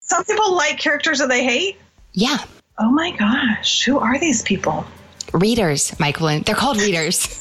Some people like characters that they hate? Yeah. Oh my gosh. Who are these people? Readers, Michael. They're called readers.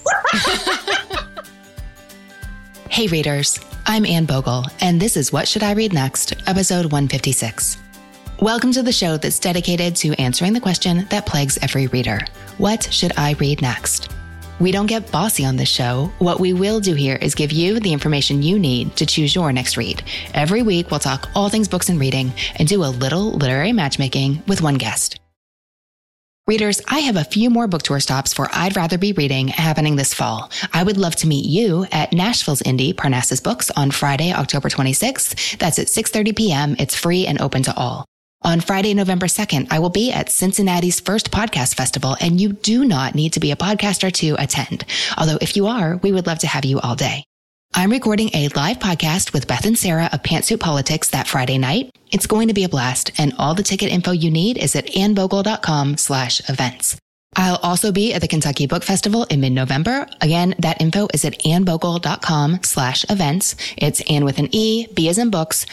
Hey, readers. I'm Anne Bogle, and this is What Should I Read Next, episode 156. Welcome to the show that's dedicated to answering the question that plagues every reader. What should I read next? We don't get bossy on this show. What we will do here is give you the information you need to choose your next read. Every week, we'll talk all things books and reading and do a little literary matchmaking with one guest. Readers, I have a few more book tour stops for I'd Rather Be Reading happening this fall. I would love to meet you at Nashville's Indie Parnassus Books on Friday, October 26th. That's at 6:30 p.m. It's free and open to all. On Friday, November 2nd, I will be at Cincinnati's first podcast festival, and you do not need to be a podcaster to attend. Although if you are, we would love to have you all day. I'm recording a live podcast with Beth and Sarah of Pantsuit Politics that Friday night. It's going to be a blast, and all the ticket info you need is at annebogle.com/events. I'll also be at the Kentucky Book Festival in mid-November. Again, that info is at annebogle.com/events. It's Anne with an E, B as in books,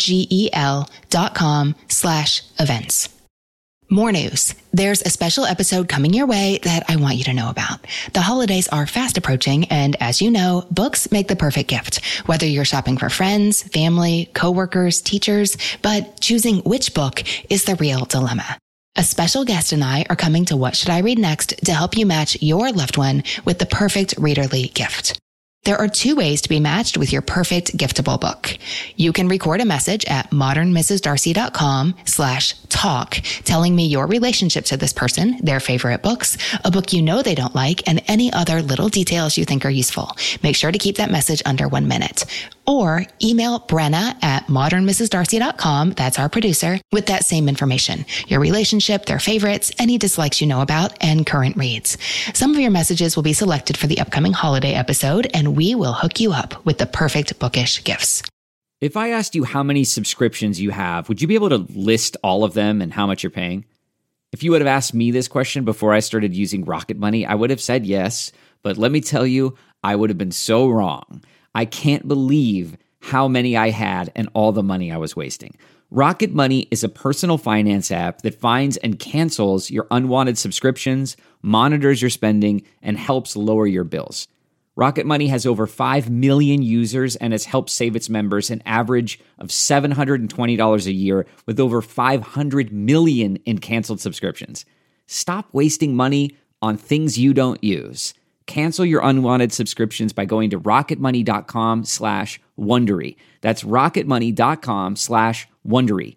OGEL.com/events. More news. There's a special episode coming your way that I want you to know about. The holidays are fast approaching, and as you know, books make the perfect gift. Whether you're shopping for friends, family, coworkers, teachers, but choosing which book is the real dilemma. A special guest and I are coming to What Should I Read Next to help you match your loved one with the perfect readerly gift. There are two ways to be matched with your perfect giftable book. You can record a message at modernmrsdarcy.com/talk telling me your relationship to this person, their favorite books, a book you know they don't like, and any other little details you think are useful. Make sure to keep that message under 1 minute. Or email Brenna at modernmrsdarcy.com, that's our producer, with that same information. Your relationship, their favorites, any dislikes you know about, and current reads. Some of your messages will be selected for the upcoming holiday episode, and we will hook you up with the perfect bookish gifts. If I asked you how many subscriptions you have, would you be able to list all of them and how much you're paying? If you would have asked me this question before I started using Rocket Money, I would have said yes, but let me tell you, I would have been so wrong. I can't believe how many I had and all the money I was wasting. Rocket Money is a personal finance app that finds and cancels your unwanted subscriptions, monitors your spending, and helps lower your bills. Rocket Money has over 5 million users and has helped save its members an average of $720 a year with over 500 million in canceled subscriptions. Stop wasting money on things you don't use. Cancel your unwanted subscriptions by going to rocketmoney.com/Wondery. That's rocketmoney.com/Wondery.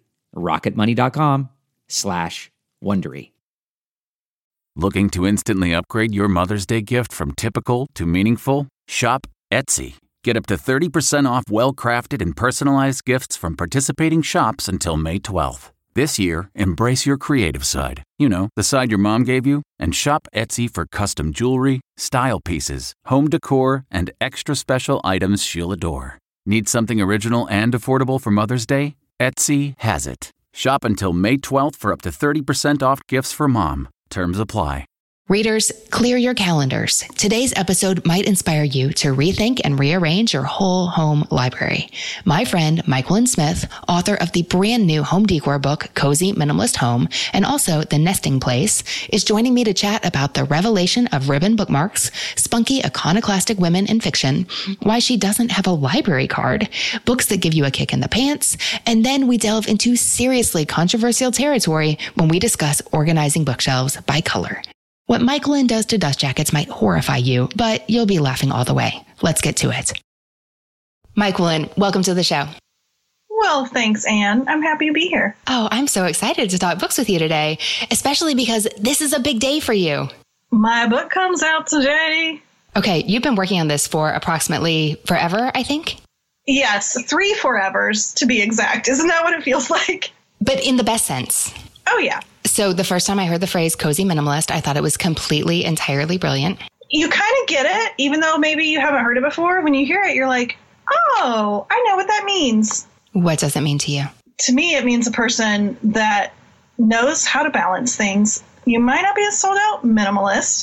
rocketmoney.com/Wondery. Looking to instantly upgrade your Mother's Day gift from typical to meaningful? Shop Etsy. Get up to 30% off well-crafted and personalized gifts from participating shops until May 12th. This year, embrace your creative side. You know, the side your mom gave you. And shop Etsy for custom jewelry, style pieces, home decor, and extra special items she'll adore. Need something original and affordable for Mother's Day? Etsy has it. Shop until May 12th for up to 30% off gifts for mom. Terms apply. Readers, clear your calendars. Today's episode might inspire you to rethink and rearrange your whole home library. My friend, Michael Smith, author of the brand new home decor book, Cozy Minimalist Home, and also The Nesting Place, is joining me to chat about the revelation of ribbon bookmarks, spunky iconoclastic women in fiction, why she doesn't have a library card, books that give you a kick in the pants, and then we delve into seriously controversial territory when we discuss organizing bookshelves by color. What Michael does to dust jackets might horrify you, but you'll be laughing all the way. Let's get to it. Michael, welcome to the show. Well, thanks, Anne. I'm happy to be here. Oh, I'm so excited to talk books with you today, especially because this is a big day for you. My book comes out today. Okay, you've been working on this for approximately forever, I think? Yes, 3 forevers to be exact. Isn't that what it feels like? But in the best sense. Oh, yeah. So the first time I heard the phrase cozy minimalist, I thought it was completely, entirely brilliant. You kind of get it, even though maybe you haven't heard it before. When you hear it, you're like, oh, I know what that means. What does it mean to you? To me, it means a person that knows how to balance things. You might not be a sold out minimalist,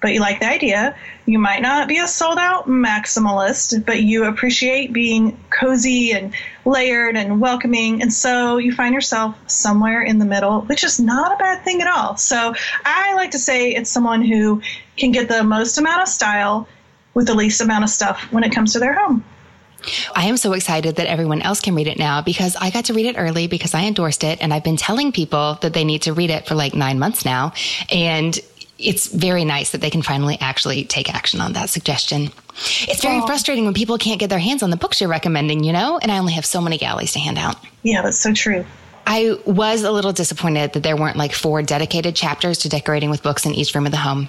but you like the idea. You might not be a sold-out maximalist, but you appreciate being cozy and layered and welcoming. And so you find yourself somewhere in the middle, which is not a bad thing at all. So I like to say it's someone who can get the most amount of style with the least amount of stuff when it comes to their home. I am so excited that everyone else can read it now because I got to read it early because I endorsed it. And I've been telling people that they need to read it for like 9 months now. And it's very nice that they can finally actually take action on that suggestion. It's very frustrating when people can't get their hands on the books you're recommending, you know, and I only have so many galleys to hand out. Yeah, that's so true. I was a little disappointed that there weren't like 4 dedicated chapters to decorating with books in each room of the home.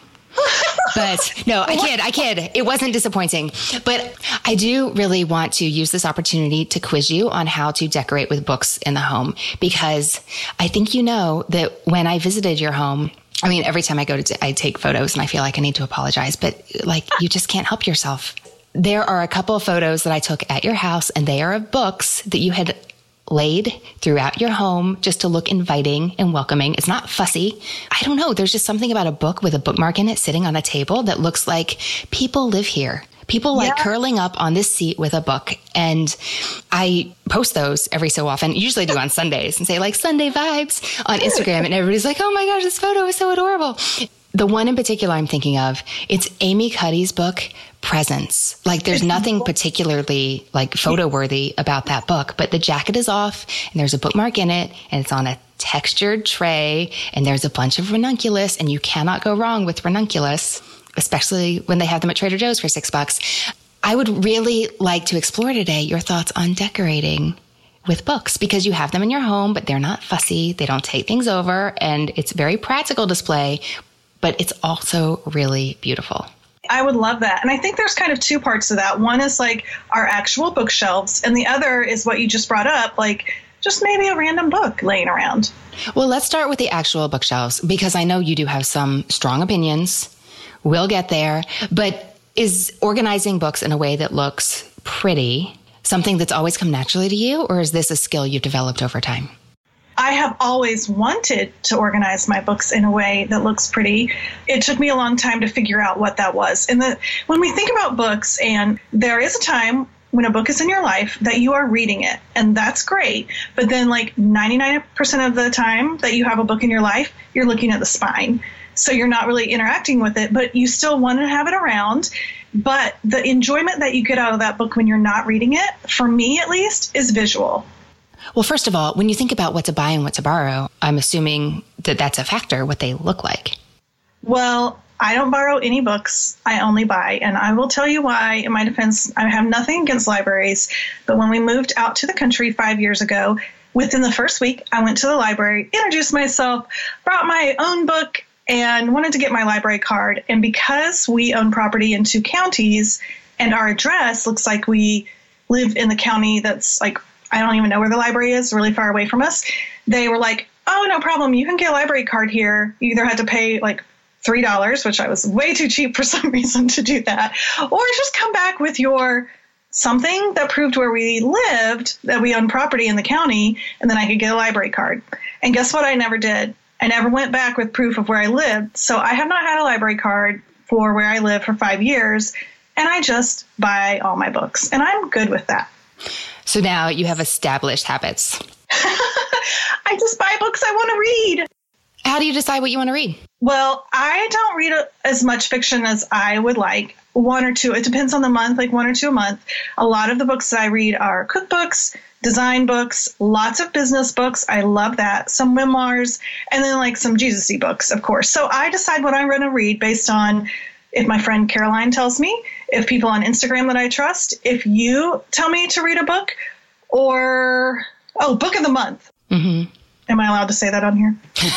But no, I kid. It wasn't disappointing. But I do really want to use this opportunity to quiz you on how to decorate with books in the home, because I think you know that when I visited your home, I mean, every time I go I take photos and I feel like I need to apologize, but like you just can't help yourself. There are a couple of photos that I took at your house, and they are of books that you had laid throughout your home just to look inviting and welcoming. It's not fussy. I don't know. There's just something about a book with a bookmark in it sitting on a table that looks like people live here. People like curling up on this seat with a book. And I post those every so often, usually do on Sundays, and say like Sunday vibes on Instagram. And everybody's like, oh my gosh, this photo is so adorable. The one in particular I'm thinking of, it's Amy Cuddy's book, Presents. Like there's nothing particularly like photo worthy about that book, but the jacket is off and there's a bookmark in it and it's on a textured tray and there's a bunch of ranunculus, and you cannot go wrong with ranunculus, especially when they have them at Trader Joe's for $6. I would really like to explore today your thoughts on decorating with books, because you have them in your home, but they're not fussy. They don't take things over, and it's a very practical display, but it's also really beautiful. I would love that. And I think there's kind of 2 parts to that. One is like our actual bookshelves, and the other is what you just brought up, like just maybe a random book laying around. Well, let's start with the actual bookshelves, because I know you do have some strong opinions. We'll get there. But is organizing books in a way that looks pretty something that's always come naturally to you, or is this a skill you've developed over time? I have always wanted to organize my books in a way that looks pretty. It took me a long time to figure out what that was. And when we think about books, and there is a time when a book is in your life that you are reading it, and that's great. But then like 99% of the time that you have a book in your life, you're looking at the spine. So you're not really interacting with it, but you still want to have it around. But the enjoyment that you get out of that book when you're not reading it, for me at least, is visual. Well, first of all, when you think about what to buy and what to borrow, I'm assuming that that's a factor, what they look like. Well, I don't borrow any books. I only buy. And I will tell you why. In my defense, I have nothing against libraries. But when we moved out to the country 5 years ago, within the first week, I went to the library, introduced myself, brought my own book, and wanted to get my library card. And because we own property in 2 counties and our address looks like we live in the county that's like, I don't even know where the library is, really far away from us, they were like, oh, no problem. You can get a library card here. You either had to pay like $3, which I was way too cheap for some reason to do that, or just come back with your something that proved where we lived, that we own property in the county, and then I could get a library card. And guess what? I never did. I never went back with proof of where I lived. So I have not had a library card for where I live for 5 years, and I just buy all my books, and I'm good with that. So now you have established habits. I just buy books I want to read. How do you decide what you want to read? Well, I don't read as much fiction as I would like. 1 or 2. It depends on the month, like 1 or 2 a month. A lot of the books that I read are cookbooks, design books, lots of business books. I love that. Some memoirs, and then like some Jesus-y books, of course. So I decide what I'm going to read based on if my friend Caroline tells me, if people on Instagram that I trust, if you tell me to read a book, or, book of the month. Mm-hmm. Am I allowed to say that on here?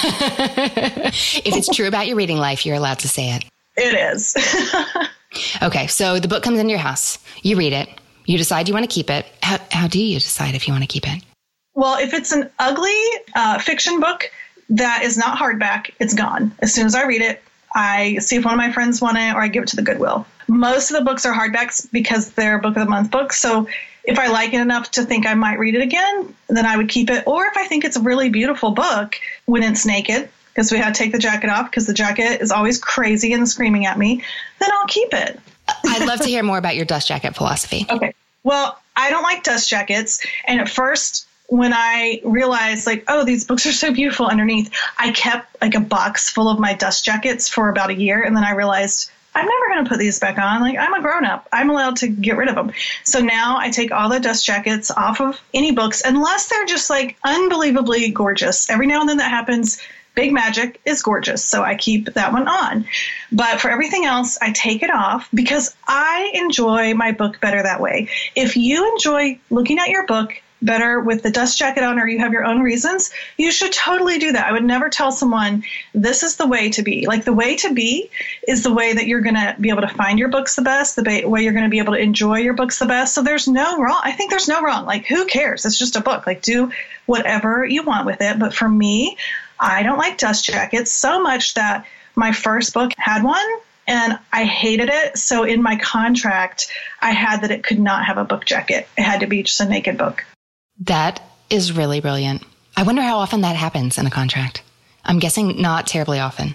If it's true about your reading life, you're allowed to say it. It is. Okay, so the book comes into your house. You read it. You decide you want to keep it. How do you decide if you want to keep it? Well, if it's an ugly fiction book that is not hardback, it's gone. As soon as I read it, I see if one of my friends want it, or I give it to the Goodwill. Most of the books are hardbacks because they're book of the month books. So if I like it enough to think I might read it again, then I would keep it. Or if I think it's a really beautiful book when it's naked, because we had to take the jacket off because the jacket is always crazy and screaming at me, then I'll keep it. I'd love to hear more about your dust jacket philosophy. Okay. Well, I don't like dust jackets. And at first, when I realized like, oh, these books are so beautiful underneath, I kept like a box full of my dust jackets for about a year. And then I realized I'm never going to put these back on. Like, I'm a grown up. I'm allowed to get rid of them. So now I take all the dust jackets off of any books, unless they're just like unbelievably gorgeous. Every now and then that happens. Big Magic is gorgeous, so I keep that one on. But for everything else, I take it off because I enjoy my book better that way. If you enjoy looking at your book better with the dust jacket on, or you have your own reasons, you should totally do that. I would never tell someone this is the way to be. Like, the way to be is the way that you're going to be able to find your books the best, the way you're going to be able to enjoy your books the best. So there's no wrong. I think there's no wrong. Like, who cares? It's just a book. Like, do whatever you want with it. But for me, I don't like dust jackets so much that my first book had one and I hated it. So in my contract, I had that it could not have a book jacket. It had to be just a naked book. That is really brilliant. I wonder how often that happens in a contract. I'm guessing not terribly often.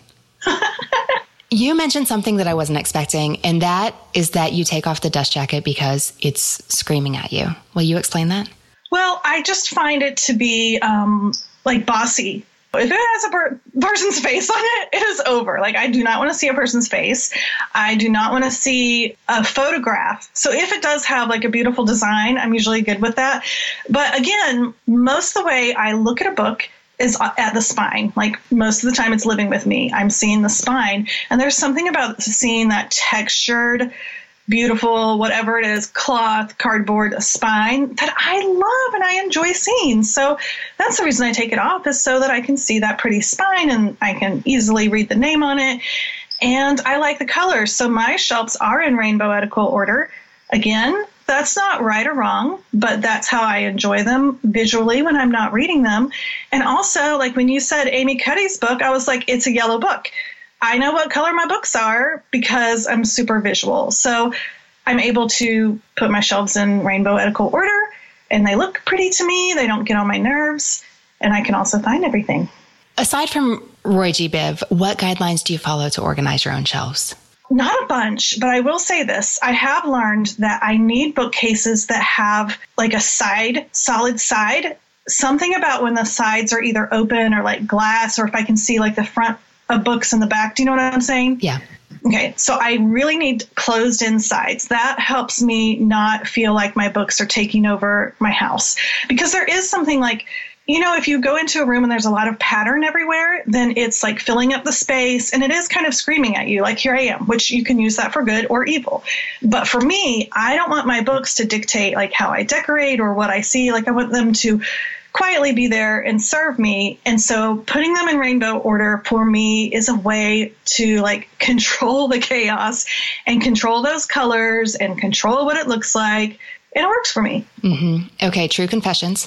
You mentioned something that I wasn't expecting, and that is that you take off the dust jacket because it's screaming at you. Will you explain that? Well, I just find it to be like bossy. If it has a person's face on it, it is over. Like, I do not want to see a person's face. I do not want to see a photograph. So if it does have like a beautiful design, I'm usually good with that. But again, most of the way I look at a book is at the spine. Like, most of the time it's living with me. I'm seeing the spine. And there's something about seeing that textured, beautiful, whatever it is, cloth, cardboard, spine that I love and I enjoy seeing. So that's the reason I take it off, is so that I can see that pretty spine and I can easily read the name on it. And I like the colors. So my shelves are in rainbow order. Again, that's not right or wrong, but that's how I enjoy them visually when I'm not reading them. And also, like when you said Amy Cuddy's book, I was like, it's a yellow book. I know what color my books are because I'm super visual. So I'm able to put my shelves in rainbow order, and they look pretty to me. They don't get on my nerves, and I can also find everything. Aside from Roy G. Biv, what guidelines do you follow to organize your own shelves? Not a bunch, but I will say this. I have learned that I need bookcases that have like a solid side. Something about when the sides are either open or like glass, or if I can see like the front of books in the back. Do you know what I'm saying? Yeah. Okay. So I really need closed in sides. That helps me not feel like my books are taking over my house, because there is something like, you know, if you go into a room and there's a lot of pattern everywhere, then it's like filling up the space, and it is kind of screaming at you like, here I am, which you can use that for good or evil. But for me, I don't want my books to dictate like how I decorate or what I see. Like, I want them to quietly be there and serve me. And so putting them in rainbow order for me is a way to like control the chaos and control those colors and control what it looks like. And it works for me. Mm-hmm. Okay, true confessions.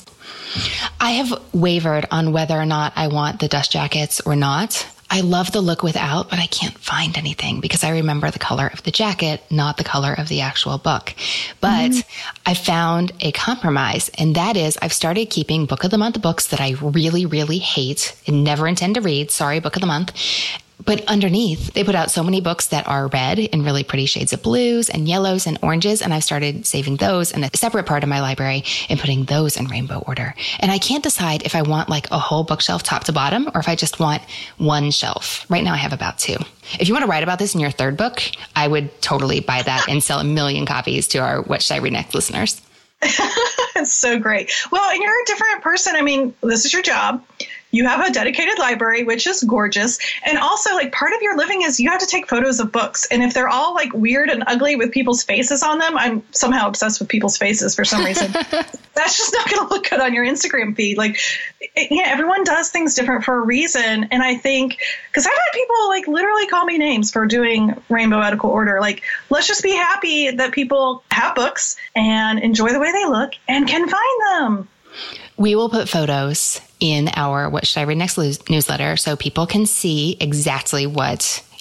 I have wavered on whether or not I want the dust jackets or not. I love the look without, but I can't find anything because I remember the color of the jacket, not the color of the actual book. But I found a compromise, and that is I've started keeping Book of the Month books that I really, really hate and never intend to read. Sorry, Book of the Month. But underneath, they put out so many books that are red in really pretty shades of blues and yellows and oranges. And I've started saving those in a separate part of my library and putting those in rainbow order. And I can't decide if I want like a whole bookshelf top to bottom or if I just want one shelf. Right now I have about two. If you want to write about this in your third book, I would totally buy that and sell 1 million copies to our What Should I Read Next listeners. It's so great. Well, and you're a different person. I mean, this is your job. You have a dedicated library, which is gorgeous. And also, like, part of your living is you have to take photos of books. And if they're all like weird and ugly with people's faces on them, I'm somehow obsessed with people's faces for some reason. That's just not going to look good on your Instagram feed. Like, yeah, everyone does things different for a reason. And I think, because I've had people like literally call me names for doing rainbow order. Like, let's just be happy that people have books and enjoy the way they look and can find them. We will put photos in our What Should I Read Next newsletter so people can see exactly what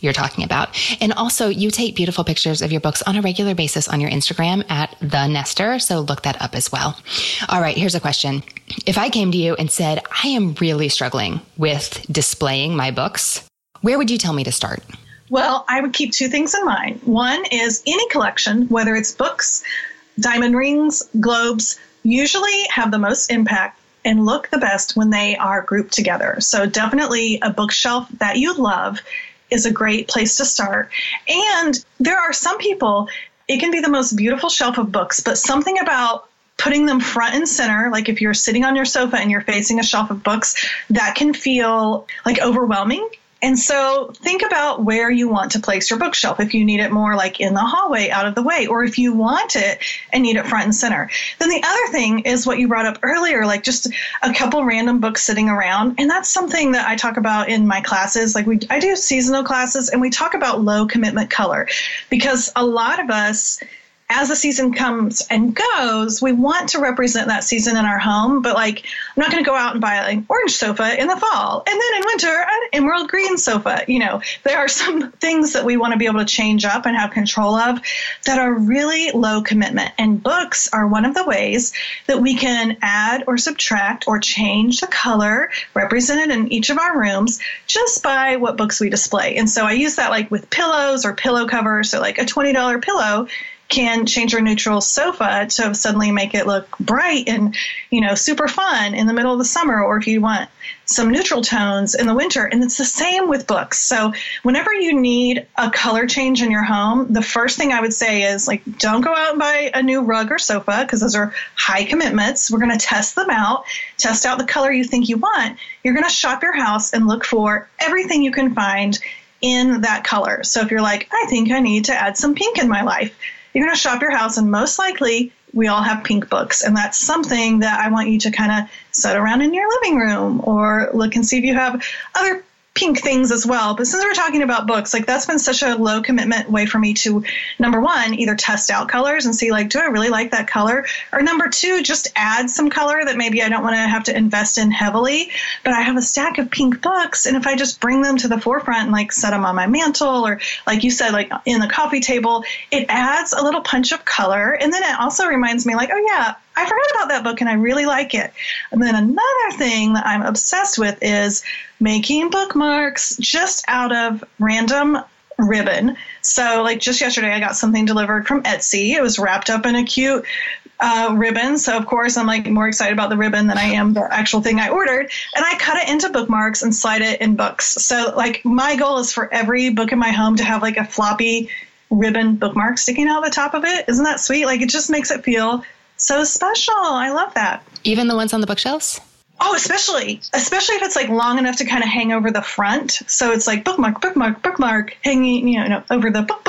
you're talking about. And also, you take beautiful pictures of your books on a regular basis on your Instagram at The Nester. So look that up as well. All right, here's a question. If I came to you and said, I am really struggling with displaying my books, where would you tell me to start? Well, I would keep two things in mind. One is any collection, whether it's books, diamond rings, globes, usually have the most impact and look the best when they are grouped together. So definitely a bookshelf that you love is a great place to start. And there are some people, it can be the most beautiful shelf of books, but something about putting them front and center, like if you're sitting on your sofa and you're facing a shelf of books, that can feel like overwhelming. And so think about where you want to place your bookshelf. If you need it more like in the hallway, out of the way, or if you want it and need it front and center. Then the other thing is what you brought up earlier, like just a couple random books sitting around. And that's something that I talk about in my classes. Like I do seasonal classes and we talk about low commitment color because a lot of us, as the season comes and goes, we want to represent that season in our home, but like, I'm not going to go out and buy an orange sofa in the fall and then in winter, an emerald green sofa. You know, there are some things that we want to be able to change up and have control of that are really low commitment. And books are one of the ways that we can add or subtract or change the color represented in each of our rooms just by what books we display. And so I use that like with pillows or pillow covers. So like a $20 pillow can change your neutral sofa to suddenly make it look bright and, you know, super fun in the middle of the summer, or if you want some neutral tones in the winter. And it's the same with books. So whenever you need a color change in your home, the first thing I would say is like, don't go out and buy a new rug or sofa because those are high commitments. We're going to test them out, test out the color you think you want. You're going to shop your house and look for everything you can find in that color. So if you're like, I think I need to add some pink in my life, you're going to shop your house, and most likely we all have pink books. And that's something that I want you to kind of set around in your living room or look and see if you have other pink things as well. But since we're talking about books, like that's been such a low commitment way for me to, number one, either test out colors and see like, do I really like that color? Or number two, just add some color that maybe I don't want to have to invest in heavily, but I have a stack of pink books. And if I just bring them to the forefront and like set them on my mantle or like you said, like in the coffee table, it adds a little punch of color. And then it also reminds me like, oh yeah, I forgot about that book and I really like it. And then another thing that I'm obsessed with is making bookmarks just out of random ribbon. So like just yesterday, I got something delivered from Etsy. It was wrapped up in a cute ribbon. So of course, I'm like more excited about the ribbon than I am the actual thing I ordered. And I cut it into bookmarks and slide it in books. So like my goal is for every book in my home to have like a floppy ribbon bookmark sticking out the top of it. Isn't that sweet? Like it just makes it feel so special. I love that. Even the ones on the bookshelves? Oh, especially if it's like long enough to kind of hang over the front. So it's like bookmark, bookmark, bookmark hanging, you know, over the book.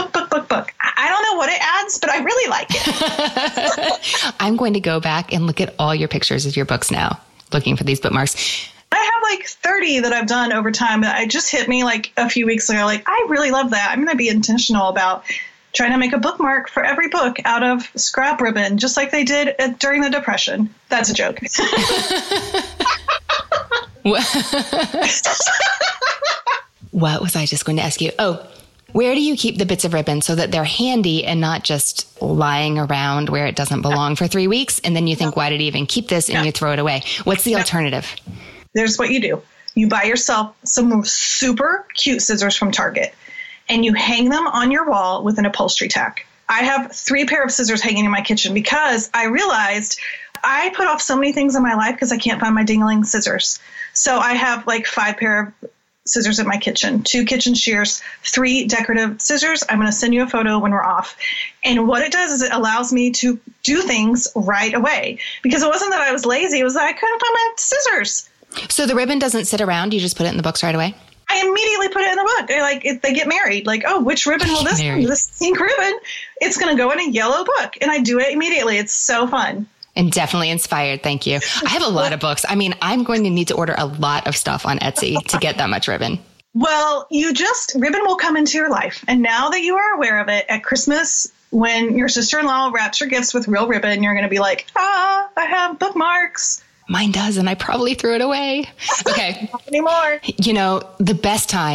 I don't know what it adds, but I really like it. I'm going to go back and look at all your pictures of your books now, looking for these bookmarks. I have like 30 that I've done over time that I just hit me like a few weeks ago. Like, I really love that. I'm going to be intentional about trying to make a bookmark for every book out of scrap ribbon, just like they did during the Depression. That's a joke. What was I just going to ask you? Oh, where do you keep the bits of ribbon so that they're handy and not just lying around where it doesn't belong for 3 weeks? And then you think, why did I even keep this? And you throw it away. What's the alternative? There's what you do. You buy yourself some super cute scissors from Target, and you hang them on your wall with an upholstery tack. I have 3 pair of scissors hanging in my kitchen because I realized I put off so many things in my life because I can't find my dingling scissors. So I have like 5 pair of scissors in my kitchen, 2 kitchen shears, 3 decorative scissors. I'm going to send you a photo when we're off. And what it does is it allows me to do things right away, because it wasn't that I was lazy. It was that I couldn't find my scissors. So the ribbon doesn't sit around. You just put it in the books right away? I immediately put it in the book. Like, if they get married, like, oh, which ribbon will this be? This pink ribbon, it's going to go in a yellow book. And I do it immediately. It's so fun. And definitely inspired. Thank you. I have a lot of books. I mean, I'm going to need to order a lot of stuff on Etsy to get that much ribbon. Well, ribbon will come into your life. And now that you are aware of it, at Christmas, when your sister-in-law wraps your gifts with real ribbon, you're going to be like, I have bookmarks. Mine does, and I probably threw it away. Okay. Not anymore. You know, the best time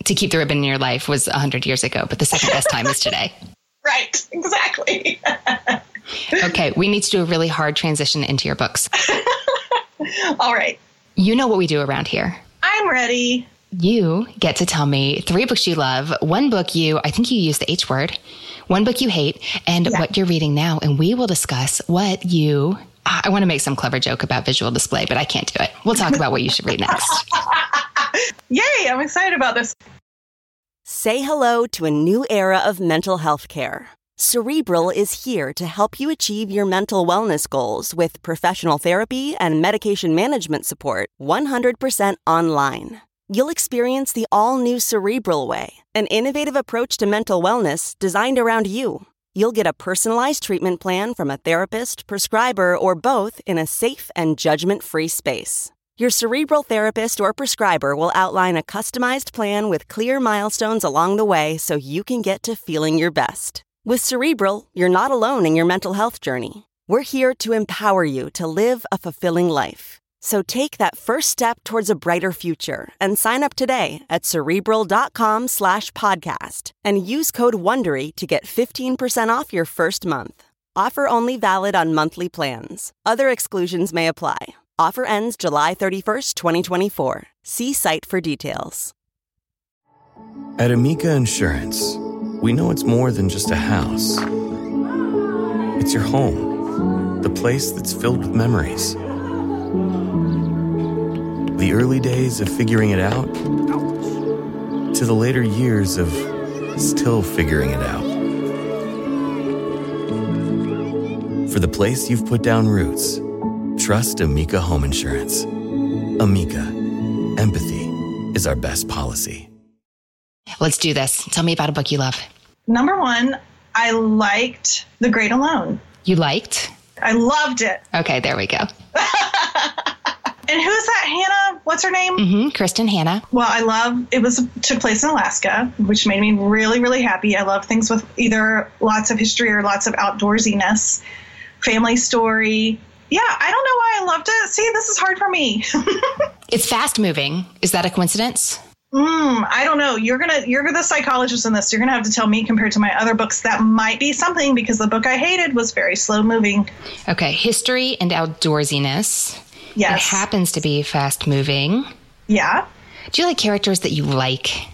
to keep the ribbon in your life was 100 years ago, but the second best time is today. Right, exactly. Okay, we need to do a really hard transition into your books. All right. You know what we do around here. I'm ready. You get to tell me 3 books you love, 1 book I think you use the H word, 1 book you hate, and what you're reading now. And we will discuss what you, I want to make some clever joke about visual display, but I can't do it. We'll talk about what you should read next. Yay, I'm excited about this. Say hello to a new era of mental health care. Cerebral is here to help you achieve your mental wellness goals with professional therapy and medication management support 100% online. You'll experience the all-new Cerebral Way, an innovative approach to mental wellness designed around you. You'll get a personalized treatment plan from a therapist, prescriber, or both in a safe and judgment-free space. Your Cerebral therapist or prescriber will outline a customized plan with clear milestones along the way so you can get to feeling your best. With Cerebral, you're not alone in your mental health journey. We're here to empower you to live a fulfilling life. So take that first step towards a brighter future and sign up today at Cerebral.com/podcast and use code WONDERY to get 15% off your first month. Offer only valid on monthly plans. Other exclusions may apply. Offer ends July 31st, 2024. See site for details. At Amica Insurance, we know it's more than just a house. It's your home, the place that's filled with memories. The early days of figuring it out to the later years of still figuring it out. For the place you've put down roots, trust Amica Home Insurance. Amica, empathy is our best policy. Let's do this. Tell me about a book you love. Number 1, I liked The Great Alone. You liked? I loved it. Okay, there we go. And who's that? Hannah? What's her name? Kristen Hanna. Well, took place in Alaska, which made me really, really happy. I love things with either lots of history or lots of outdoorsiness. Family story. Yeah, I don't know why I loved it. See, this is hard for me. It's fast moving. Is that a coincidence? I don't know. You're the psychologist in this. You're going to have to tell me compared to my other books. That might be something because the book I hated was very slow moving. Okay. History and outdoorsiness. Yes. It happens to be fast moving. Yeah. Do you like characters that you like?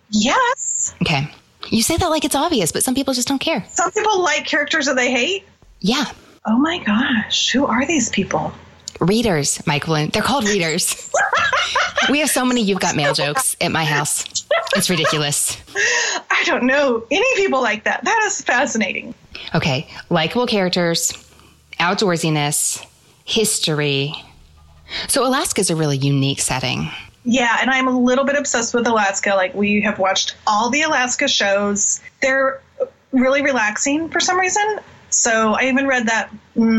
Yes. Okay. You say that like it's obvious, but some people just don't care. Some people like characters that they hate? Yeah. Oh my gosh. Who are these people? Readers, Michael. They're called readers. We have so many You've Got Mail jokes at my house. It's ridiculous. I don't know any people like that. That is fascinating. Okay. Likable characters, outdoorsiness, history. So Alaska's a really unique setting. Yeah, and I'm a little bit obsessed with Alaska. Like, we have watched all the Alaska shows. They're really relaxing for some reason. So I even read that.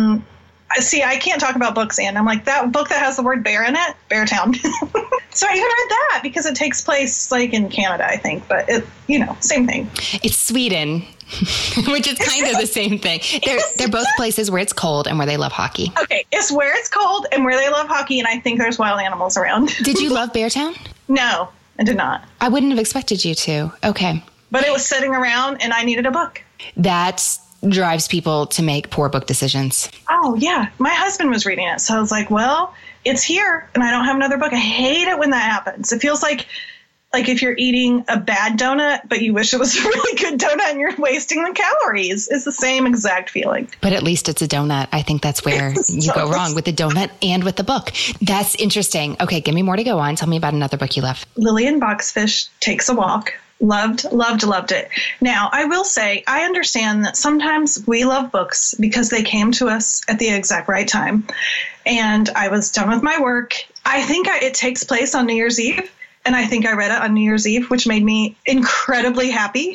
See, I can't talk about books, and I'm like, that book that has the word bear in it, Beartown. So I even read that because it takes place like in Canada, I think. But it, same thing. It's Sweden, which is kind of the same thing. They're both places where it's cold and where they love hockey. Okay, it's where it's cold and where they love hockey, and I think there's wild animals around. Did you love Beartown? No, I did not. I wouldn't have expected you to. Okay. But it was sitting around, and I needed a book. That drives people to make poor book decisions. Oh, yeah. My husband was reading it, so I was like, well, it's here, and I don't have another book. I hate it when that happens. It feels like if you're eating a bad donut, but you wish it was a really good donut and you're wasting the calories. It's the same exact feeling. But at least it's a donut. I think that's where you go wrong with the donut and with the book. That's interesting. Okay, give me more to go on. Tell me about another book you love. Lillian Boxfish Takes a Walk. Loved it. Now, I will say, I understand that sometimes we love books because they came to us at the exact right time. And I was done with my work. I think it takes place on New Year's Eve. And I think I read it on New Year's Eve, which made me incredibly happy.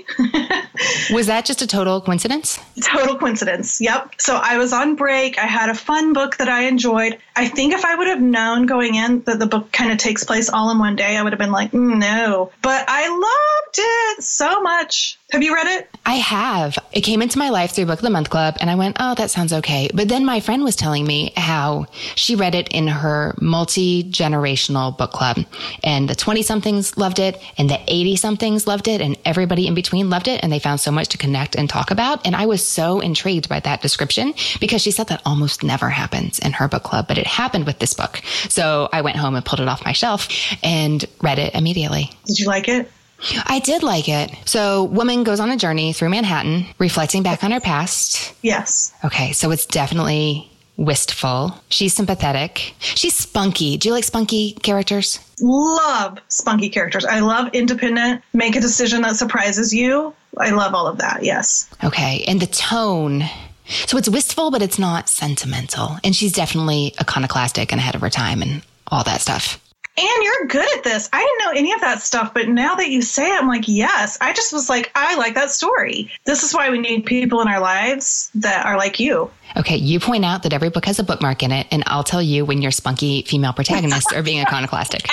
Was that just a total coincidence? Total coincidence. Yep. So I was on break. I had a fun book that I enjoyed. I think if I would have known going in that the book kind of takes place all in one day, I would have been like, no. But I loved it so much. Have you read it? I have. It came into my life through Book of the Month Club, and I went, oh, that sounds okay. But then my friend was telling me how she read it in her multi-generational book club, and the 20-somethings loved it, and the 80-somethings loved it, and everybody in between loved it, and they found so much to connect and talk about. And I was so intrigued by that description because she said that almost never happens in her book club, but it happened with this book. So I went home and pulled it off my shelf and read it immediately. Did you like it? I did like it. So woman goes on a journey through Manhattan, reflecting back on her past. Yes. Okay, so it's definitely wistful. She's sympathetic. She's spunky. Do you like spunky characters? Love spunky characters. I love independent, make a decision that surprises you. I love all of that, yes. Okay, and the tone. So it's wistful, but it's not sentimental. And she's definitely iconoclastic and ahead of her time and all that stuff. And you're good at this. I didn't know any of that stuff, but now that you say it, I'm like, yes. I just was like, I like that story. This is why we need people in our lives that are like you. Okay, you point out that every book has a bookmark in it, and I'll tell you when your spunky female protagonists are being iconoclastic.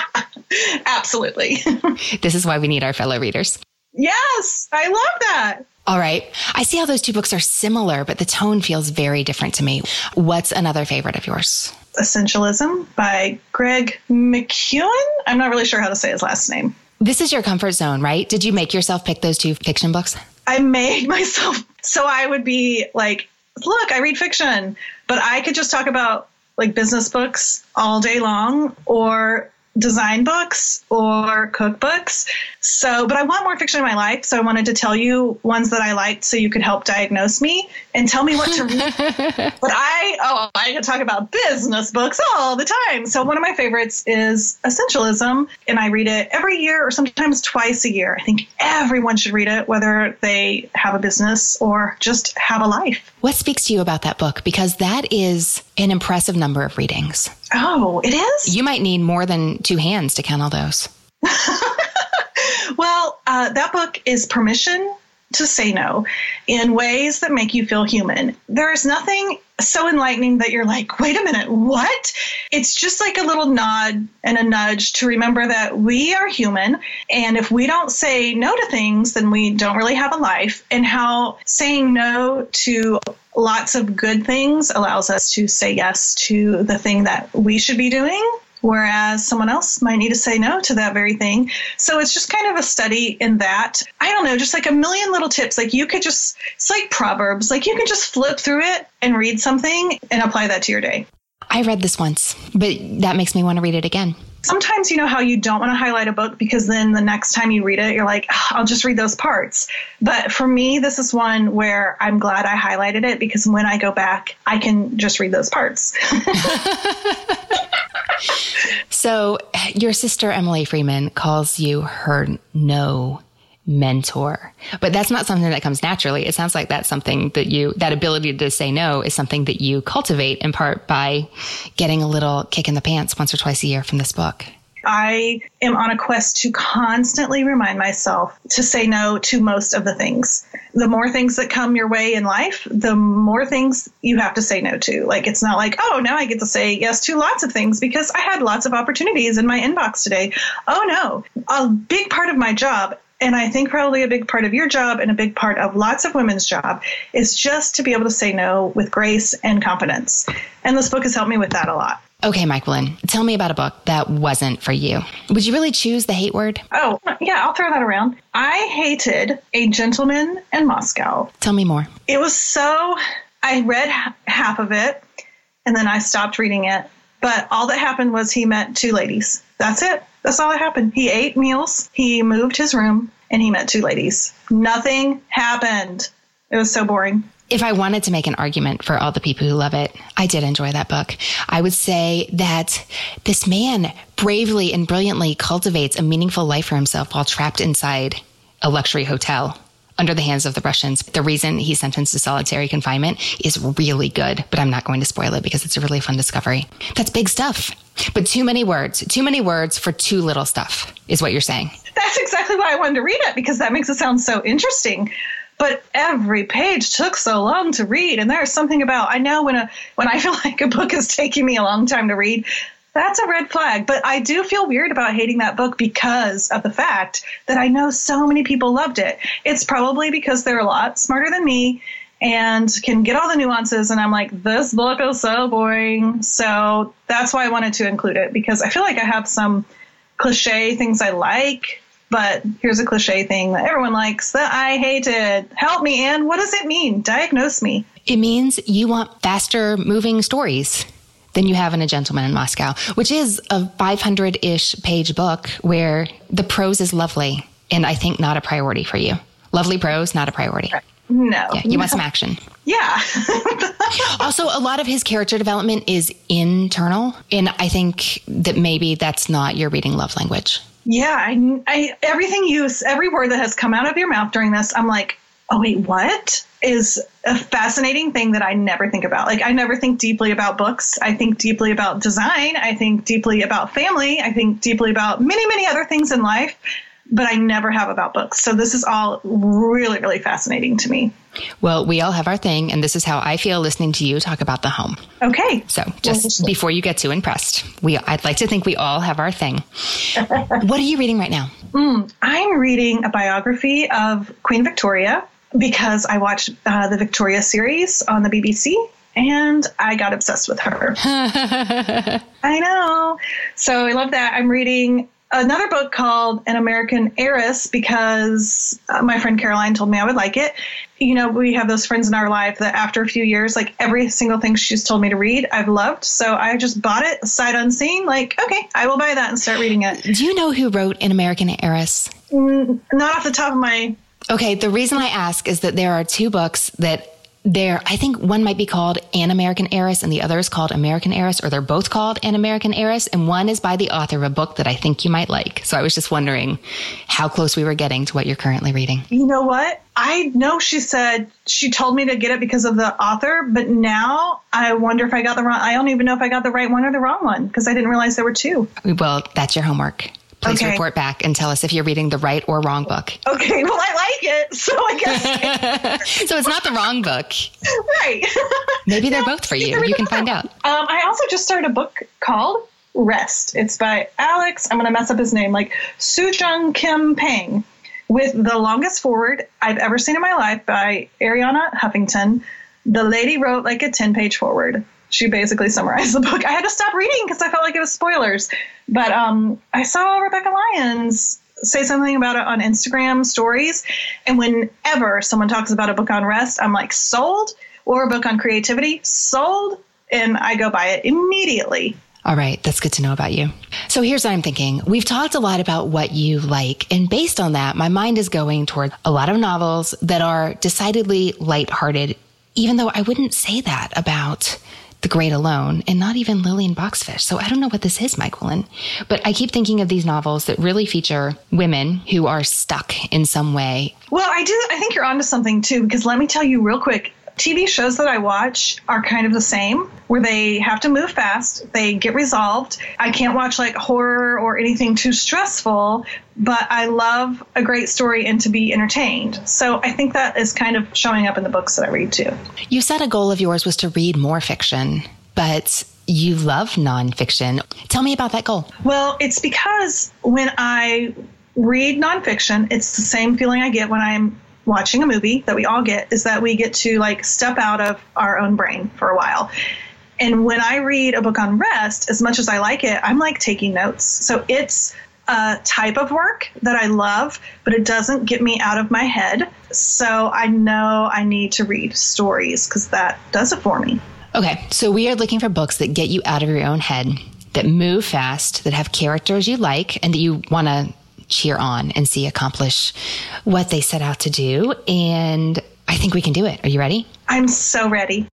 Absolutely. This is why we need our fellow readers. Yes, I love that. All right. I see how those two books are similar, but the tone feels very different to me. What's another favorite of yours? Essentialism by Greg McKeown. I'm not really sure how to say his last name. This is your comfort zone, right? Did you make yourself pick those two fiction books? I made myself. So I would be like, look, I read fiction, but I could just talk about like business books all day long or design books or cookbooks. So, but I want more fiction in my life. So I wanted to tell you ones that I liked so you could help diagnose me and tell me what to read. But I could talk about business books all the time. So one of my favorites is Essentialism, and I read it every year or sometimes twice a year. I think everyone should read it, whether they have a business or just have a life. What speaks to you about that book? Because that is an impressive number of readings. Oh, it is? You might need more than two hands to count all those. Well, that book is permission to say no in ways that make you feel human. There is nothing so enlightening that you're like, wait a minute, what? It's just like a little nod and a nudge to remember that we are human. And if we don't say no to things, then we don't really have a life. And how saying no to lots of good things allows us to say yes to the thing that we should be doing, whereas someone else might need to say no to that very thing. So it's just kind of a study in that. I don't know, just like a million little tips. Like you could just, it's like Proverbs, like you can just flip through it and read something and apply that to your day. I read this once, but that makes me want to read it again. Sometimes you know how you don't want to highlight a book because then the next time you read it, you're like, I'll just read those parts. But for me, this is one where I'm glad I highlighted it because when I go back, I can just read those parts. So your sister, Emily Freeman, calls you her no mentor, but that's not something that comes naturally. It sounds like that's something that that ability to say no is something that you cultivate in part by getting a little kick in the pants once or twice a year from this book. I am on a quest to constantly remind myself to say no to most of the things. The more things that come your way in life, the more things you have to say no to. Like, it's not like, oh, now I get to say yes to lots of things because I had lots of opportunities in my inbox today. Oh, no. A big part of my job, and I think probably a big part of your job and a big part of lots of women's job, is just to be able to say no with grace and confidence. And this book has helped me with that a lot. Okay, Michaelyn, tell me about a book that wasn't for you. Would you really choose the hate word? Oh, yeah, I'll throw that around. I hated A Gentleman in Moscow. Tell me more. It was I read half of it, and then I stopped reading it. But all that happened was he met two ladies. That's it. That's all that happened. He ate meals, he moved his room, and he met two ladies. Nothing happened. It was so boring. If I wanted to make an argument for all the people who love it, I did enjoy that book. I would say that this man bravely and brilliantly cultivates a meaningful life for himself while trapped inside a luxury hotel under the hands of the Russians. The reason he's sentenced to solitary confinement is really good, but I'm not going to spoil it because it's a really fun discovery. That's big stuff. But too many words for too little stuff is what you're saying. That's exactly why I wanted to read it, because that makes it sound so interesting. But every page took so long to read. And there's something about, I know when I feel like a book is taking me a long time to read, That's a red flag. But I do feel weird about hating that book because of the fact that I know so many people loved it. It's probably because they're a lot smarter than me and can get all the nuances. And I'm like, this book is so boring. So that's why I wanted to include it, because I feel like I have some cliche things I like. But here's a cliche thing that everyone likes that I hated. Help me, Anne. What does it mean? Diagnose me. It means you want faster moving stories than you have in A Gentleman in Moscow, which is a 500-ish page book where the prose is lovely and I think not a priority for you. Lovely prose, not a priority. No. Yeah, you want some action. Yeah. Also, a lot of his character development is internal, and I think that maybe that's not your reading love language. Yeah, every word that has come out of your mouth during this, I'm like, oh, wait, what? Is a fascinating thing that I never think about. Like, I never think deeply about books. I think deeply about design. I think deeply about family. I think deeply about many, many other things in life, but I never have about books. So this is all really, really fascinating to me. Well, we all have our thing, and this is how I feel listening to you talk about the home. Okay. So just before you get too impressed, I'd like to think we all have our thing. What are you reading right now? I'm reading a biography of Queen Victoria because I watched the Victoria series on the BBC, and I got obsessed with her. I know. So I love that. I'm reading another book called An American Heiress because my friend Caroline told me I would like it. You know, we have those friends in our life that after a few years, like every single thing she's told me to read, I've loved. So I just bought it sight unseen. Like, okay, I will buy that and start reading it. Do you know who wrote An American Heiress? Not off the top of my... Okay, the reason I ask is that there are two books that I think one might be called An American Heiress and the other is called American Heiress, or they're both called An American Heiress. And one is by the author of a book that I think you might like. So I was just wondering how close we were getting to what you're currently reading. You know what? I know she told me to get it because of the author, but now I wonder if I got the wrong, I don't even know if I got the right one or the wrong one because I didn't realize there were two. Well, that's your homework. Please report back and tell us if you're reading the right or wrong book. Okay, well, I like it, so I guess. So it's not the wrong book. Right. Maybe they're both for you. You can find out. I also just started a book called Rest. It's by Alex, I'm going to mess up his name, like Sujung Kim Pang, with the longest foreword I've ever seen in my life by Ariana Huffington. The lady wrote like a 10-page foreword. She basically summarized the book. I had to stop reading because I felt like it was spoilers. But I saw Rebecca Lyons say something about it on Instagram stories. And whenever someone talks about a book on rest, I'm like, sold, or a book on creativity, sold. And I go buy it immediately. All right. That's good to know about you. So here's what I'm thinking. We've talked a lot about what you like. And based on that, my mind is going toward a lot of novels that are decidedly lighthearted, even though I wouldn't say that about The Great Alone, and not even Lillian Boxfish. So I don't know what this is, Mike Woolen. But I keep thinking of these novels that really feature women who are stuck in some way. Well, I think you're onto something, too, because let me tell you real quick. TV shows that I watch are kind of the same, where they have to move fast. They get resolved. I can't watch like horror or anything too stressful, but I love a great story and to be entertained. So I think that is kind of showing up in the books that I read too. You said a goal of yours was to read more fiction, but you love nonfiction. Tell me about that goal. Well, it's because when I read nonfiction, it's the same feeling I get when I'm watching a movie that we all get, is that we get to like step out of our own brain for a while. And when I read a book on rest, as much as I like it, I'm like taking notes. So it's a type of work that I love, but it doesn't get me out of my head. So I know I need to read stories because that does it for me. Okay, so we are looking for books that get you out of your own head, that move fast, that have characters you like, and that you want to cheer on and see accomplish what they set out to do. And I think we can do it. Are you ready? I'm so ready.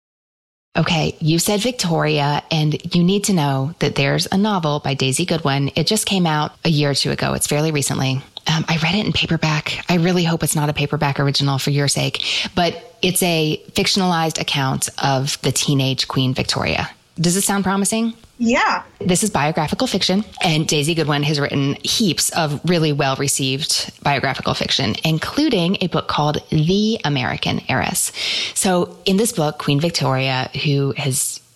Okay, you said Victoria, and you need to know that there's a novel by Daisy Goodwin. It just came out a year or two ago. It's fairly recently. I read it in paperback. I really hope it's not a paperback original for your sake, but it's a fictionalized account of the teenage Queen Victoria. Does it sound promising? Yeah. This is biographical fiction, and Daisy Goodwin has written heaps of really well-received biographical fiction, including a book called The American Heiress. So in this book, Queen Victoria, who has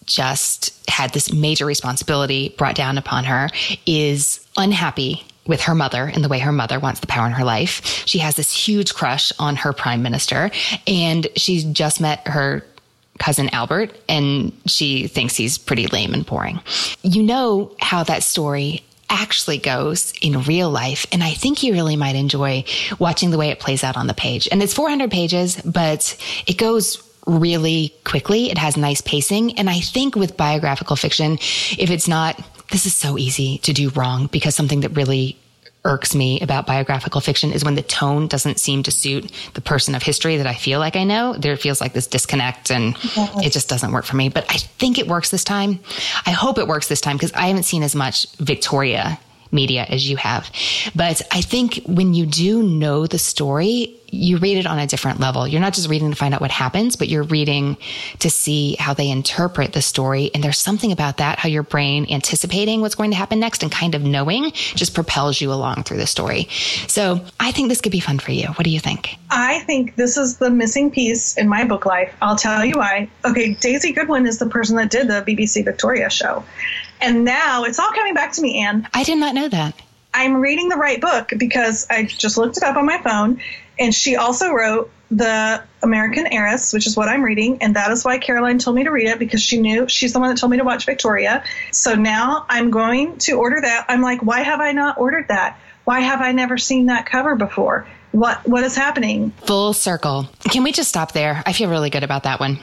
just had this major responsibility brought down upon her, is unhappy with her mother and the way her mother wants the power in her life. She has this huge crush on her prime minister, and she's just met her cousin Albert, and she thinks he's pretty lame and boring. You know how that story actually goes in real life, and I think you really might enjoy watching the way it plays out on the page. And it's 400 pages, but it goes really quickly. It has nice pacing. And I think with biographical fiction, if it's not, this is so easy to do wrong, because something that really irks me about biographical fiction is when the tone doesn't seem to suit the person of history that I feel like I know. There feels like this disconnect, and it just doesn't work for me. But I think it works this time. I hope it works this time, because I haven't seen as much Victoria media as you have. But I think when you do know the story, you read it on a different level. You're not just reading to find out what happens, but you're reading to see how they interpret the story. And there's something about that, how your brain anticipating what's going to happen next and kind of knowing just propels you along through the story. So I think this could be fun for you. What do you think? I think this is the missing piece in my book life. I'll tell you why. Okay, Daisy Goodwin is the person that did the BBC Victoria show. And now it's all coming back to me, Anne. I did not know that. I'm reading the right book because I just looked it up on my phone. And she also wrote The American Heiress, which is what I'm reading. And that is why Caroline told me to read it, because she knew she's the one that told me to watch Victoria. So now I'm going to order that. I'm like, why have I not ordered that? Why have I never seen that cover before? What is happening? Full circle. Can we just stop there? I feel really good about that one.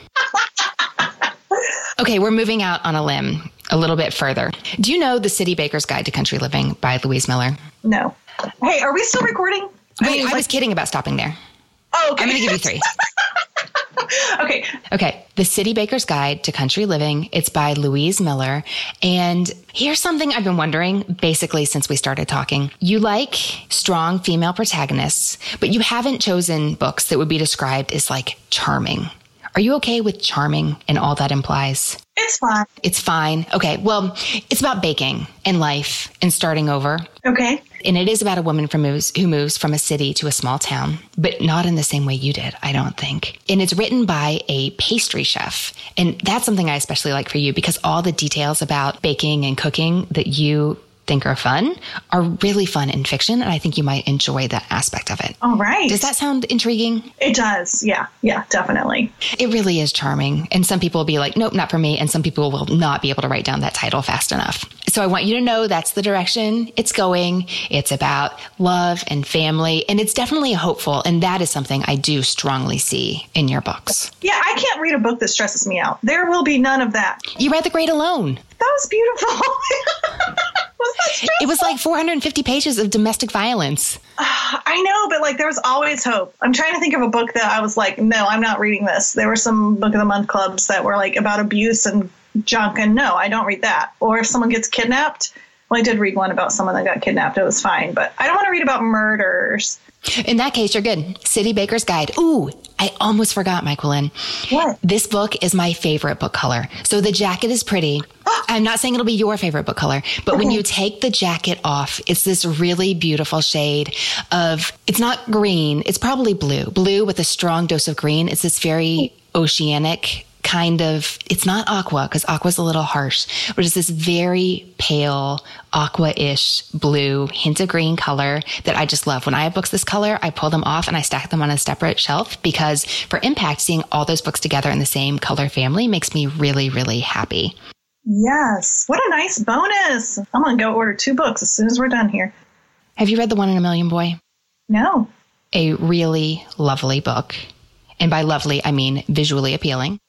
Okay, we're moving out on a limb a little bit further. Do you know The City Baker's Guide to Country Living by Louise Miller? No. Hey, are we still recording? Wait, I was kidding about stopping there. Oh, okay. I'm going to give you 3. Okay. Okay. The City Baker's Guide to Country Living. It's by Louise Miller. And here's something I've been wondering basically since we started talking. You like strong female protagonists, but you haven't chosen books that would be described as like charming. Are you okay with charming and all that implies? It's fine. It's fine. Okay. Well, it's about baking and life and starting over. Okay. And it is about a woman who moves from a city to a small town, but not in the same way you did, I don't think. And it's written by a pastry chef. And that's something I especially like for you, because all the details about baking and cooking that you think are fun are really fun in fiction. And I think you might enjoy that aspect of it. All right. Does that sound intriguing? It does. Yeah. Yeah, definitely. It really is charming. And some people will be like, nope, not for me. And some people will not be able to write down that title fast enough. So I want you to know that's the direction it's going. It's about love and family. And it's definitely hopeful. And that is something I do strongly see in your books. Yeah, I can't read a book that stresses me out. There will be none of that. You read The Great Alone. That was beautiful. It was like 450 pages of domestic violence. I know, but like there was always hope. I'm trying to think of a book that I was like, no, I'm not reading this. There were some Book of the Month clubs that were like about abuse and junk, and no, I don't read that. Or if someone gets kidnapped. Well, I did read one about someone that got kidnapped. It was fine, but I don't want to read about murders. In that case, you're good. City Baker's Guide. Ooh, I almost forgot, Michaelin. What? This book is my favorite book color. So the jacket is pretty. I'm not saying it'll be your favorite book color, but when you take the jacket off, it's this really beautiful shade of, it's not green, it's probably blue with a strong dose of green. It's this very oceanic kind of, it's not aqua, because aqua's a little harsh, but it's this very pale aqua-ish blue, hint of green color that I just love. When I have books this color, I pull them off and I stack them on a separate shelf, because for impact, seeing all those books together in the same color family makes me really, really happy. Yes. What a nice bonus. I'm going to go order 2 books as soon as we're done here. Have you read The 1 in a Million Boy? No. A really lovely book. And by lovely, I mean visually appealing.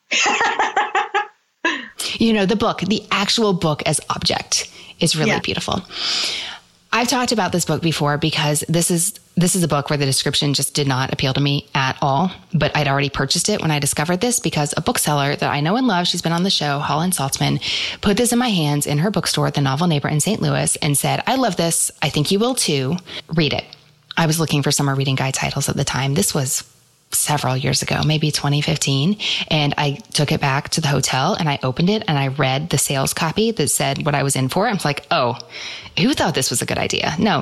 You know, the actual book as object is really beautiful. I've talked about this book before because this is a book where the description just did not appeal to me at all, but I'd already purchased it when I discovered this, because a bookseller that I know and love, she's been on the show, Holland Saltzman, put this in my hands in her bookstore, The Novel Neighbor in St. Louis, and said, I love this. I think you will too. Read it. I was looking for summer reading guide titles at the time. This was several years ago, maybe 2015. And I took it back to the hotel and I opened it and I read the sales copy that said what I was in for. I was like, oh, who thought this was a good idea? No.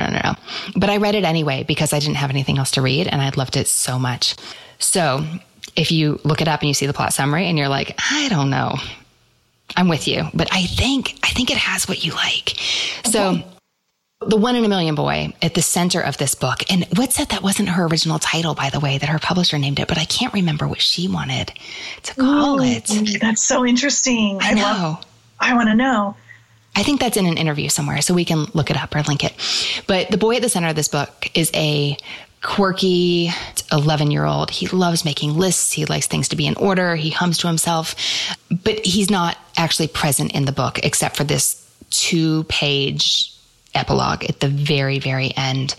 But I read it anyway because I didn't have anything else to read and I loved it so much. So if you look it up and you see the plot summary and you're like, I don't know, I'm with you, but I think it has what you like. Okay. So the 1 in a Million boy at the center of this book. And what said that wasn't her original title, by the way, that her publisher named it, but I can't remember what she wanted to call it. That's so interesting. I know. I want to know. I think that's in an interview somewhere, so we can look it up or link it. But the boy at the center of this book is a quirky 11-year-old. He loves making lists. He likes things to be in order. He hums to himself, but he's not actually present in the book except for this 2-page epilogue at the very, very end.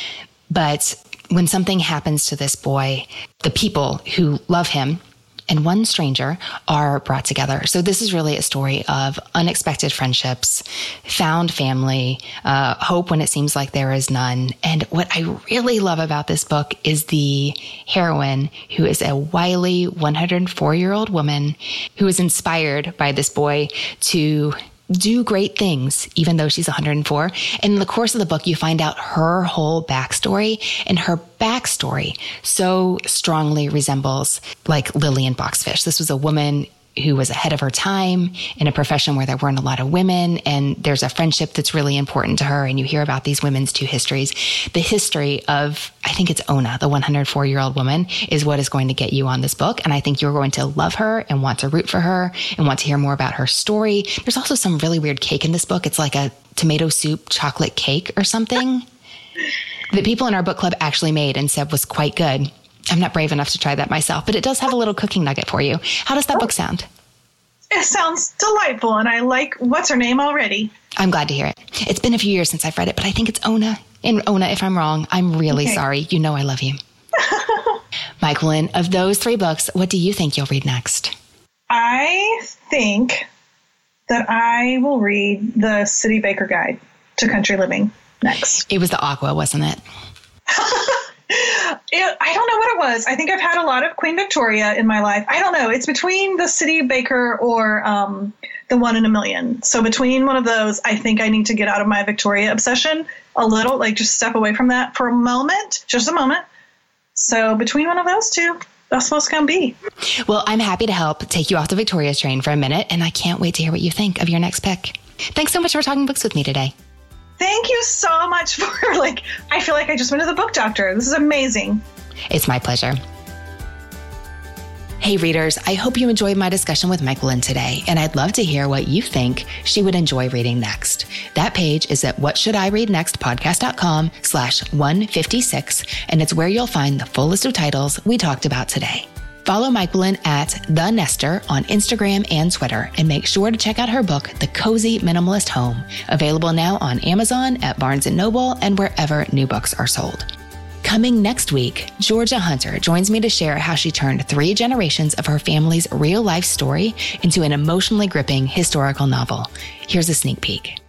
But when something happens to this boy, the people who love him and one stranger are brought together. So this is really a story of unexpected friendships, found family, hope when it seems like there is none. And what I really love about this book is the heroine, who is a wily 104-year-old woman who is inspired by this boy to do great things, even though she's 104. And in the course of the book, you find out her whole backstory, and her backstory so strongly resembles like Lillian Boxfish. This was a woman who was ahead of her time in a profession where there weren't a lot of women, and there's a friendship that's really important to her, and you hear about these women's 2 histories. The history of, I think it's Ona, the 104-year-old woman, is what is going to get you on this book, and I think you're going to love her and want to root for her and want to hear more about her story. There's also some really weird cake in this book. It's like a tomato soup chocolate cake or something that people in our book club actually made and said was quite good. I'm not brave enough to try that myself, but it does have a little cooking nugget for you. How does that book sound? It sounds delightful, and I like what's her name already. I'm glad to hear it. It's been a few years since I've read it, but I think it's Ona. And Ona, if I'm wrong, I'm really sorry. You know I love you. Michaelyn, of those 3 books, what do you think you'll read next? I think that I will read the City Baker Guide to Country Living next. It was the Aqua, wasn't it? I don't know what it was. I think I've had a lot of Queen Victoria in my life. I don't know. It's between the City Baker or the 1 in a Million. So between one of those, I think I need to get out of my Victoria obsession a little, like just step away from that for a moment, just a moment. So between one of those 2, that's what's going to be. Well, I'm happy to help take you off the Victoria train for a minute, and I can't wait to hear what you think of your next pick. Thanks so much for talking books with me today. Thank you so much for, I feel like I just went to the book doctor. This is amazing. It's my pleasure. Hey readers, I hope you enjoyed my discussion with Michaelyn today, and I'd love to hear what you think she would enjoy reading next. That page is at whatshouldireadnextpodcast.com/156, and it's where you'll find the full list of titles we talked about today. Follow Michaelyn at The Nester on Instagram and Twitter, and make sure to check out her book, The Cozy Minimalist Home, available now on Amazon, at Barnes & Noble, and wherever new books are sold. Coming next week, Georgia Hunter joins me to share how she turned 3 generations of her family's real-life story into an emotionally gripping historical novel. Here's a sneak peek.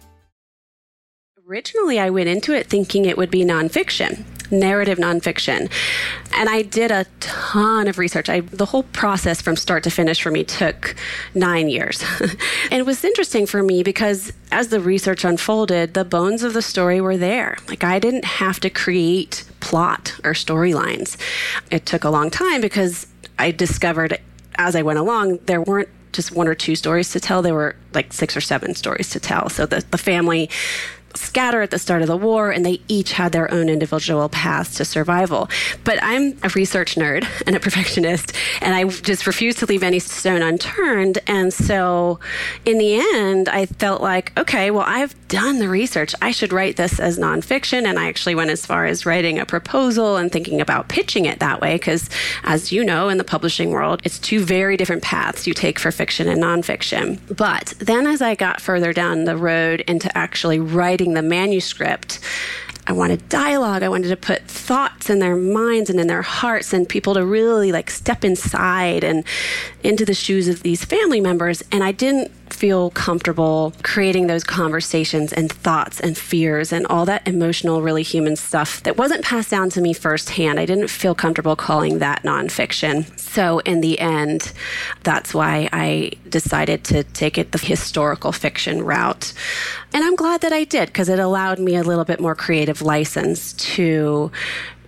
Originally, I went into it thinking it would be nonfiction. Narrative nonfiction. And I did a ton of research. The whole process from start to finish for me took 9 years. And it was interesting for me because as the research unfolded, the bones of the story were there. I didn't have to create plot or storylines. It took a long time because I discovered as I went along, there weren't just 1 or 2 stories to tell. There were 6 or 7 stories to tell. So the family scatter at the start of the war, and they each had their own individual paths to survival. But I'm a research nerd and a perfectionist, and I just refuse to leave any stone unturned. And so in the end, I felt like, okay, well, I've done the research. I should write this as nonfiction. And I actually went as far as writing a proposal and thinking about pitching it that way, because as you know, in the publishing world, it's 2 very different paths you take for fiction and nonfiction. But then as I got further down the road into actually writing the manuscript, I wanted dialogue. I wanted to put thoughts in their minds and in their hearts, and people to really step inside and into the shoes of these family members. And I didn't feel comfortable creating those conversations and thoughts and fears and all that emotional, really human stuff that wasn't passed down to me firsthand. I didn't feel comfortable calling that nonfiction. So in the end, that's why I decided to take it the historical fiction route. And I'm glad that I did, because it allowed me a little bit more creative license to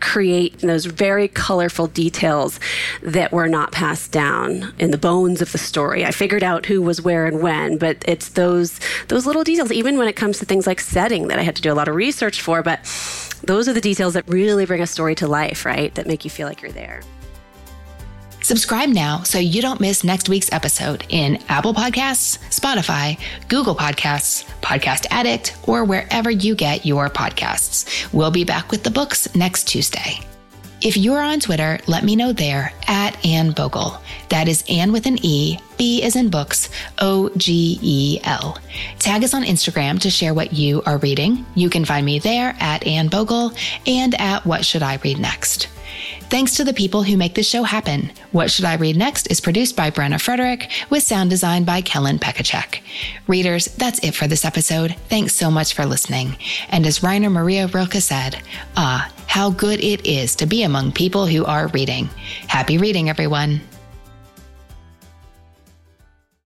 create those very colorful details that were not passed down in the bones of the story. I figured out who was where and when, but it's those little details, even when it comes to things like setting that I had to do a lot of research for, but those are the details that really bring a story to life, right? That make you feel like you're there. Subscribe now so you don't miss next week's episode in Apple Podcasts, Spotify, Google Podcasts, Podcast Addict, or wherever you get your podcasts. We'll be back with the books next Tuesday. If you're on Twitter, let me know there at Anne Bogel. That is Anne with an E, B as in books, OGEL. Tag us on Instagram to share what you are reading. You can find me there at Anne Bogel and at What Should I Read Next. Thanks to the people who make this show happen. What Should I Read Next is produced by Brenna Frederick with sound design by Kellen Pekacek. Readers, that's it for this episode. Thanks so much for listening. And as Rainer Maria Rilke said, how good it is to be among people who are reading. Happy reading, everyone.